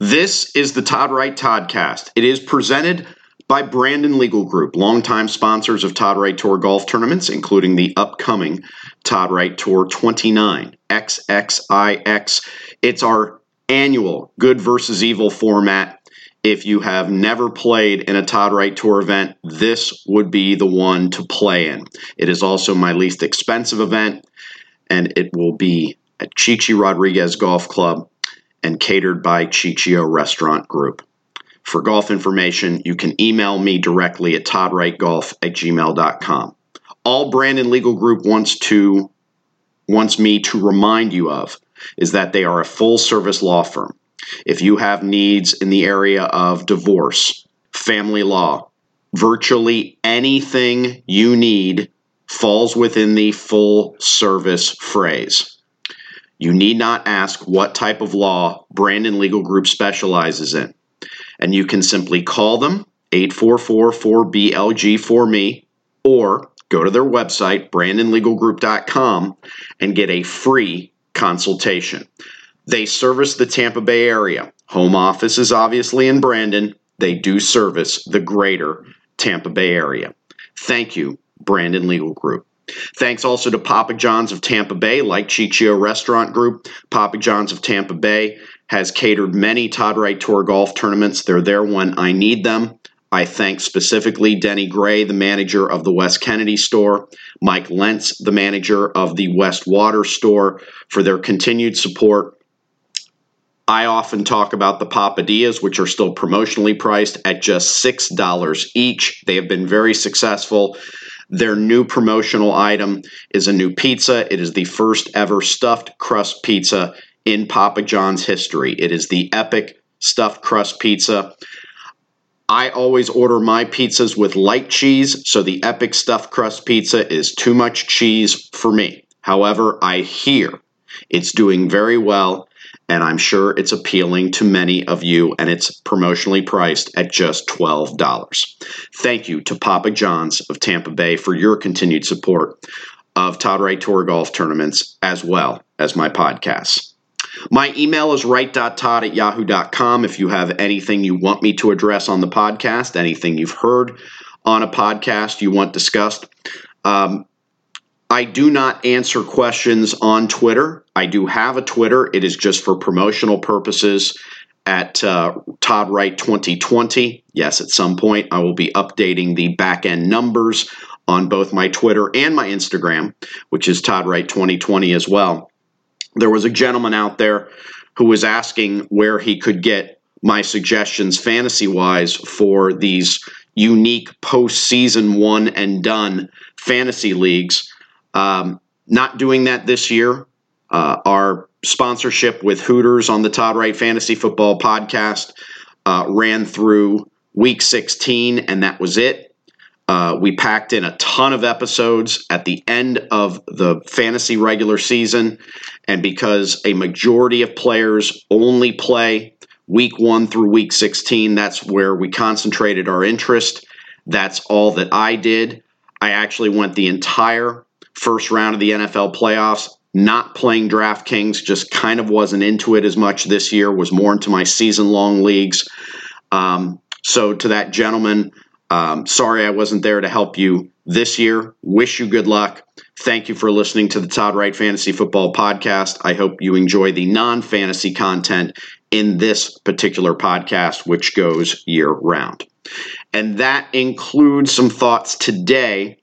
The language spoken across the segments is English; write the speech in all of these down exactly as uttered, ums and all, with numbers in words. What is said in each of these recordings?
This is the Todd Wright Toddcast. It is presented by Brandon Legal Group, longtime sponsors of Todd Wright Tour golf tournaments, including the upcoming Todd Wright Tour twenty-nine X X I X. It's our annual good versus evil format. If you have never played in a Todd Wright Tour event, this would be the one to play in. It is also my least expensive event, and it will be at Chichi Rodriguez Golf Club and catered by Chichio Restaurant Group. For golf information, you can email me directly at todd wright golf at gmail dot com. All Brandon Legal Group wants to wants me to remind you of is that they are a full-service law firm. If you have needs in the area of divorce, family law, virtually anything you need falls within the full-service phrase. You need not ask what type of law Brandon Legal Group specializes in. And you can simply call them, eight four four, four B L G for me, or go to their website, brandon legal group dot com, and get a free consultation. They service the Tampa Bay area. Home office is obviously in Brandon. They do service the greater Tampa Bay area. Thank you, Brandon Legal Group. Thanks also to Papa John's of Tampa Bay, like Chichio Restaurant Group. Papa John's of Tampa Bay has catered many Todd Wright Tour golf tournaments. They're there when I need them. I thank specifically Denny Gray, the manager of the West Kennedy store, Mike Lentz, the manager of the West Water store, for their continued support. I often talk about the Papadillas, which are still promotionally priced at just six dollars each. They have been very successful. Their new promotional item is a new pizza. It is the first ever stuffed crust pizza in Papa John's history. It is the Epic Stuffed Crust Pizza. I always order my pizzas with light cheese, so the Epic Stuffed Crust Pizza is too much cheese for me. However, I hear it's doing very well, and I'm sure it's appealing to many of you, and it's promotionally priced at just twelve dollars. Thank you to Papa John's of Tampa Bay for your continued support of Todd Wright Tour golf tournaments, as well as my podcasts. My email is wright dot todd at yahoo dot com. If you have anything you want me to address on the podcast, anything you've heard on a podcast you want discussed, um, I do not answer questions on Twitter. I do have a Twitter. It is just for promotional purposes at uh, Todd Wright twenty twenty. Yes, at some point I will be updating the back-end numbers on both my Twitter and my Instagram, which is Todd Wright twenty twenty as well. There was a gentleman out there who was asking where he could get my suggestions fantasy-wise for these unique post-season one and done fantasy leagues. Um, not doing that this year. Uh, our sponsorship with Hooters on the Todd Wright Fantasy Football Podcast uh, ran through week sixteen, and that was it. Uh, we packed in a ton of episodes at the end of the fantasy regular season, and because a majority of players only play week one through week sixteen, that's where we concentrated our interest. That's all that I did. I actually went the entire first round of the N F L playoffs, not playing DraftKings, just kind of wasn't into it as much this year, was more into my season-long leagues. Um, so to that gentleman, um, sorry I wasn't there to help you this year. Wish you good luck. Thank you for listening to the Todd Wright Fantasy Football Podcast. I hope you enjoy the non-fantasy content in this particular podcast, which goes year-round. And that includes some thoughts today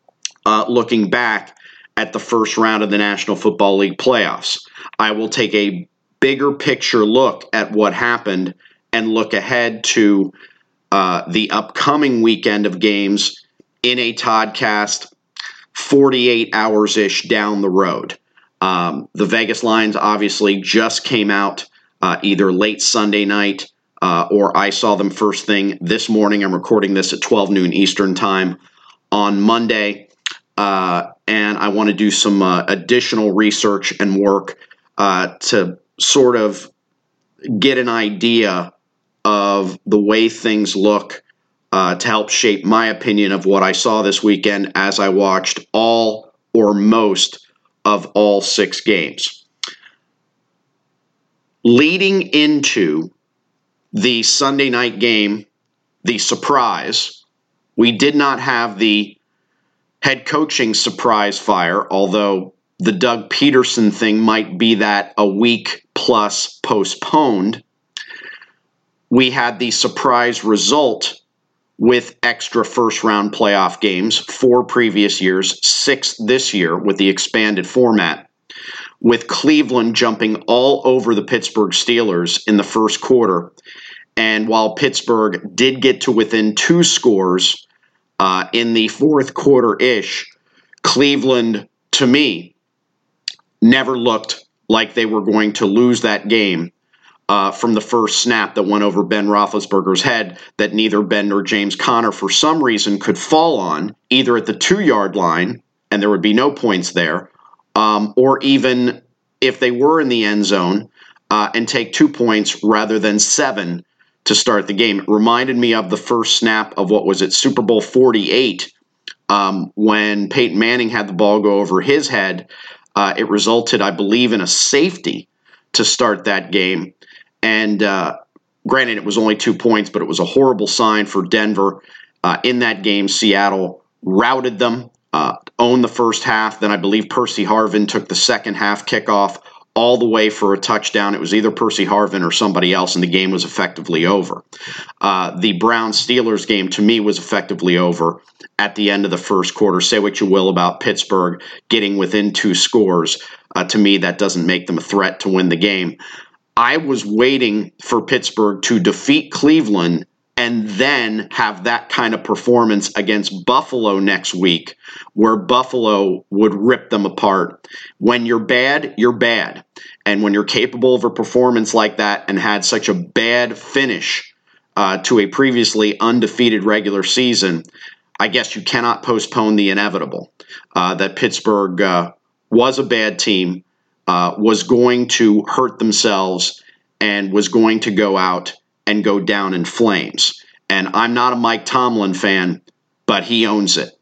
Uh, looking back at the first round of the National Football League playoffs. I will take a bigger picture look at what happened and look ahead to uh, the upcoming weekend of games in a Toddcast forty-eight hours-ish down the road. Um, the Vegas lines obviously just came out uh, either late Sunday night uh, or I saw them first thing this morning. I'm recording this at twelve noon Eastern time on Monday. Uh, and I want to do some uh, additional research and work uh, to sort of get an idea of the way things look uh, to help shape my opinion of what I saw this weekend as I watched all or most of all six games. Leading into the Sunday night game, the surprise. We did not have the head coaching surprise fire, although the Doug Peterson thing might be that a week plus postponed. We had the surprise result with extra first-round playoff games, four previous years, six this year with the expanded format, with Cleveland jumping all over the Pittsburgh Steelers in the first quarter. And while Pittsburgh did get to within two scores uh, in the fourth quarter-ish, Cleveland, to me, never looked like they were going to lose that game uh, from the first snap that went over Ben Roethlisberger's head that neither Ben nor James Conner, for some reason, could fall on, either at the two-yard line, and there would be no points there, um, or even if they were in the end zone, uh, and take two points rather than seven to start the game. It reminded me of the first snap of what was it, Super Bowl forty-eight, um, when Peyton Manning had the ball go over his head. Uh, it resulted, I believe, in a safety to start that game. And uh, granted, it was only two points, but it was a horrible sign for Denver. Uh, in that game, Seattle routed them, uh, owned the first half. Then I believe Percy Harvin took the second half kickoff all the way for a touchdown. It was either Percy Harvin or somebody else, and the game was effectively over. Uh, the Browns-Steelers game, to me, was effectively over at the end of the first quarter. Say what you will about Pittsburgh getting within two scores. Uh, to me, that doesn't make them a threat to win the game. I was waiting for Pittsburgh to defeat Cleveland and then have that kind of performance against Buffalo next week, where Buffalo would rip them apart. When you're bad, you're bad. And when you're capable of a performance like that and had such a bad finish uh, to a previously undefeated regular season, I guess you cannot postpone the inevitable. Uh, that Pittsburgh uh, was a bad team, uh, was going to hurt themselves, and was going to go out and go down in flames. And I'm not a Mike Tomlin fan, but he owns it.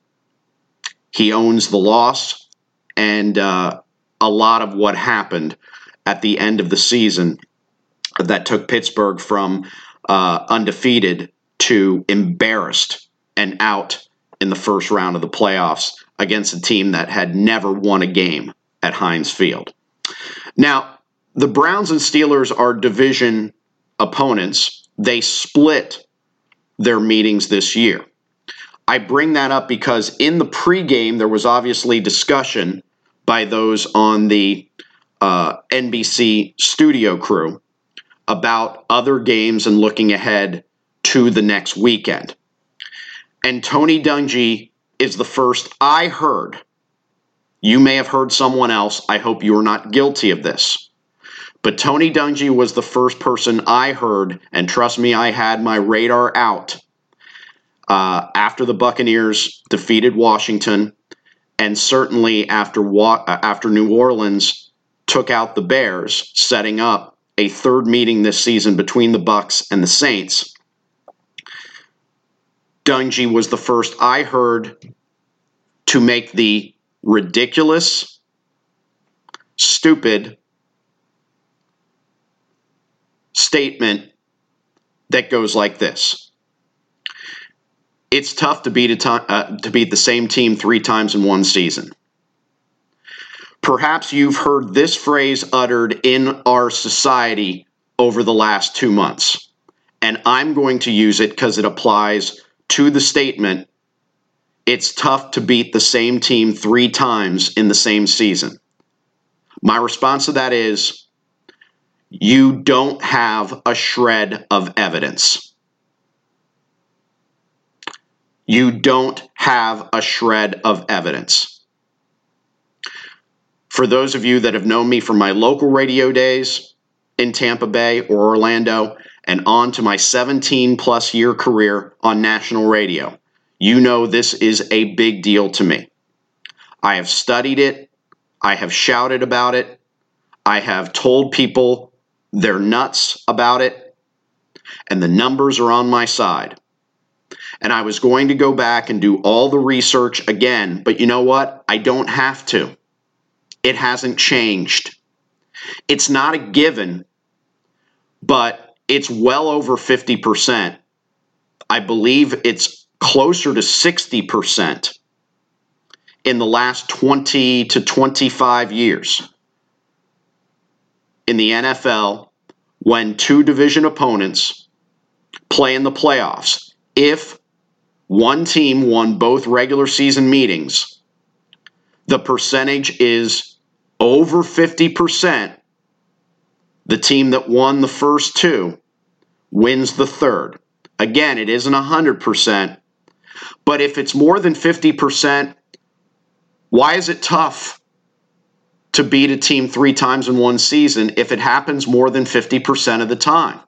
He owns the loss, and uh, a lot of what happened at the end of the season that took Pittsburgh from uh, undefeated to embarrassed and out in the first round of the playoffs against a team that had never won a game at Heinz Field. Now, the Browns and Steelers are division opponents. They split their meetings this year. I bring that up because in the pregame, there was obviously discussion by those on the uh, N B C studio crew about other games and looking ahead to the next weekend. And Tony Dungy is the first I heard. You may have heard someone else. I hope you're not guilty of this. But Tony Dungy was the first person I heard, and trust me, I had my radar out uh, after the Buccaneers defeated Washington, and certainly after wa- after New Orleans took out the Bears, setting up a third meeting this season between the Bucs and the Saints. Dungy was the first I heard to make the ridiculous, stupid statement that goes like this. It's tough to beat a to- uh, to beat the same team three times in one season. Perhaps you've heard this phrase uttered in our society over the last two months, and I'm going to use it because it applies to the statement, it's tough to beat the same team three times in the same season. My response to that is, you don't have a shred of evidence. You don't have a shred of evidence. For those of you that have known me from my local radio days in Tampa Bay or Orlando and on to my seventeen plus year career on national radio, you know this is a big deal to me. I have studied it. I have shouted about it. I have told people they're nuts about it. And the numbers are on my side. And I was going to go back and do all the research again, but you know what? I don't have to. It hasn't changed. It's not a given, but it's well over fifty percent. I believe it's closer to sixty percent in the last twenty to twenty-five years in the N F L when two division opponents play in the playoffs. If one team won both regular season meetings, the percentage is over fifty percent. The team that won the first two wins the third. Again, it isn't one hundred percent, but if it's more than fifty percent, why is it tough to beat a team three times in one season if it happens more than fifty percent of the time?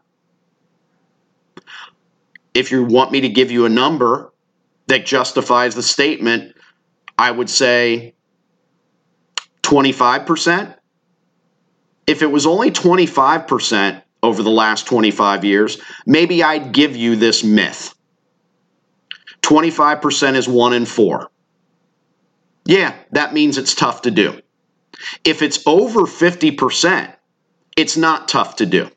If you want me to give you a number that justifies the statement, I would say twenty-five percent. If it was only twenty-five percent over the last twenty-five years, maybe I'd give you this myth. twenty-five percent is one in four. Yeah, that means it's tough to do. If it's over fifty percent, it's not tough to do.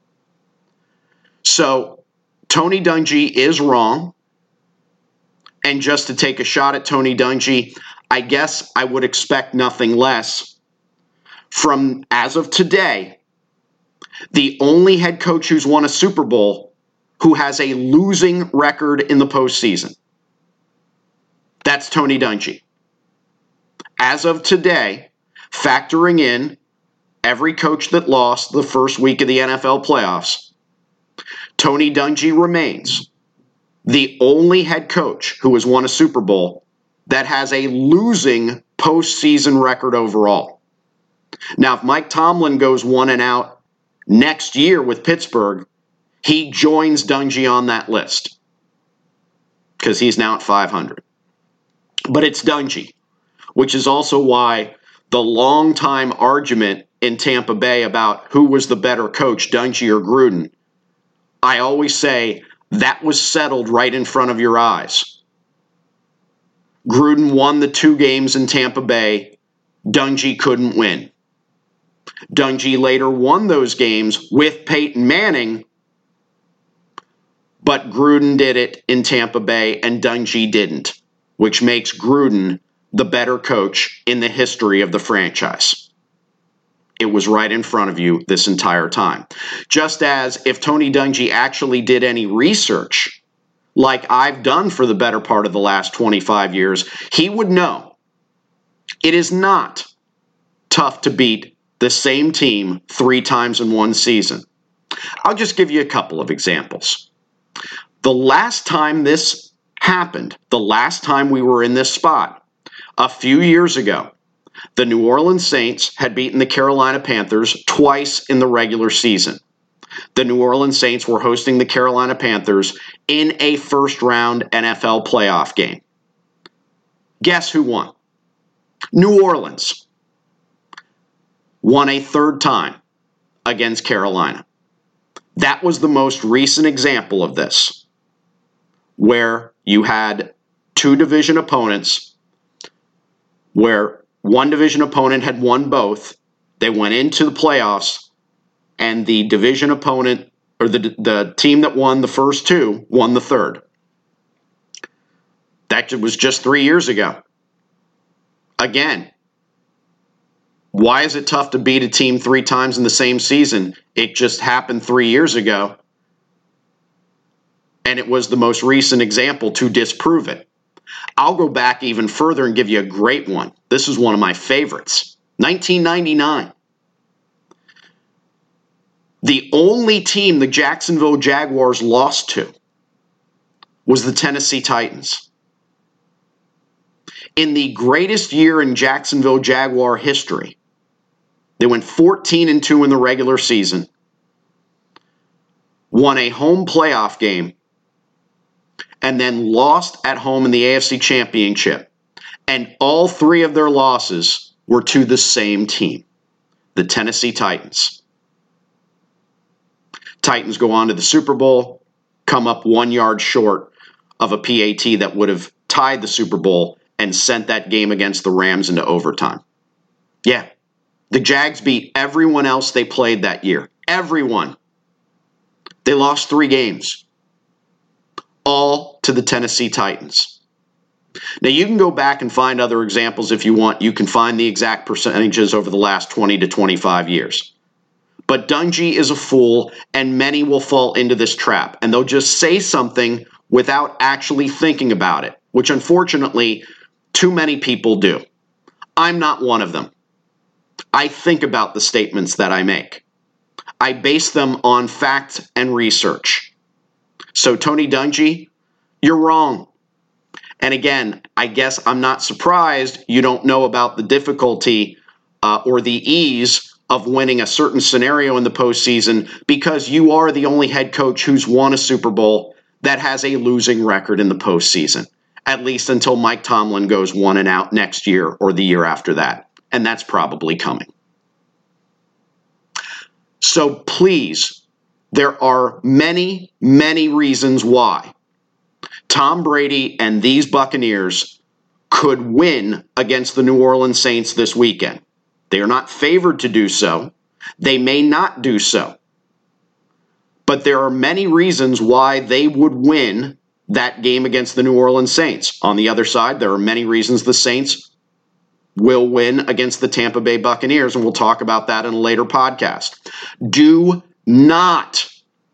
So Tony Dungy is wrong. And just to take a shot at Tony Dungy, I guess I would expect nothing less from, as of today, the only head coach who's won a Super Bowl who has a losing record in the postseason. That's Tony Dungy. As of today, factoring in every coach that lost the first week of the N F L playoffs, Tony Dungy remains the only head coach who has won a Super Bowl that has a losing postseason record overall. Now, if Mike Tomlin goes one and out next year with Pittsburgh, he joins Dungy on that list because he's now at five hundred. But it's Dungy, which is also why the long-time argument in Tampa Bay about who was the better coach, Dungy or Gruden, I always say that was settled right in front of your eyes. Gruden won the two games in Tampa Bay. Dungy couldn't win. Dungy later won those games with Peyton Manning, but Gruden did it in Tampa Bay and Dungy didn't, which makes Gruden the better coach in the history of the franchise. It was right in front of you this entire time. Just as if Tony Dungy actually did any research, like I've done for the better part of the last twenty-five years, he would know it is not tough to beat the same team three times in one season. I'll just give you a couple of examples. The last time this happened, the last time we were in this spot, a few years ago, the New Orleans Saints had beaten the Carolina Panthers twice in the regular season. The New Orleans Saints were hosting the Carolina Panthers in a first-round N F L playoff game. Guess who won? New Orleans won a third time against Carolina. That was the most recent example of this, where you had two division opponents, where one division opponent had won both. They went into the playoffs, and the division opponent, or the, the team that won the first two, won the third. That was just three years ago. Again, why is it tough to beat a team three times in the same season? It just happened three years ago, and it was the most recent example to disprove it. I'll go back even further and give you a great one. This is one of my favorites. nineteen ninety-nine. The only team the Jacksonville Jaguars lost to was the Tennessee Titans. In the greatest year in Jacksonville Jaguar history, they went fourteen and two in the regular season, won a home playoff game, and then lost at home in the A F C Championship. And all three of their losses were to the same team, the Tennessee Titans. Titans go on to the Super Bowl, come up one yard short of a P A T that would have tied the Super Bowl and sent that game against the Rams into overtime. Yeah, the Jags beat everyone else they played that year. Everyone. They lost three games, all to the Tennessee Titans. Now, you can go back and find other examples if you want. You can find the exact percentages over the last twenty to twenty-five years. But Dungy is a fool, and many will fall into this trap, and they'll just say something without actually thinking about it, which unfortunately too many people do. I'm not one of them. I think about the statements that I make. I base them on fact and research. So, Tony Dungy, you're wrong. And again, I guess I'm not surprised you don't know about the difficulty uh, or the ease of winning a certain scenario in the postseason, because you are the only head coach who's won a Super Bowl that has a losing record in the postseason, at least until Mike Tomlin goes one and out next year or the year after that. And that's probably coming. So please, there are many, many reasons why Tom Brady and these Buccaneers could win against the New Orleans Saints this weekend. They are not favored to do so. They may not do so. But there are many reasons why they would win that game against the New Orleans Saints. On the other side, there are many reasons the Saints will win against the Tampa Bay Buccaneers, and we'll talk about that in a later podcast. Do not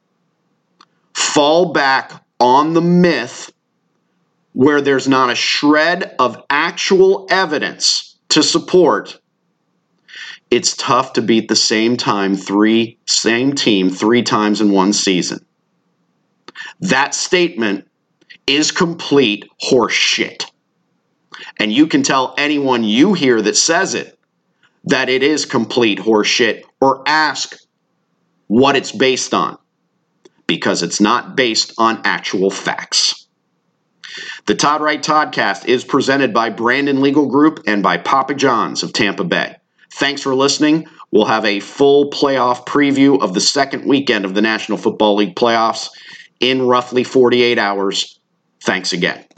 fall back on the myth where there's not a shred of actual evidence to support it's tough to beat the same time three same team three times in one season. That statement is complete horseshit. And you can tell anyone you hear that says it that it is complete horseshit, or ask what it's based on, because it's not based on actual facts. The Todd Wright Toddcast is presented by Brandon Legal Group and by Papa John's of Tampa Bay. Thanks for listening. We'll have a full playoff preview of the second weekend of the National Football League playoffs in roughly forty-eight hours. Thanks again.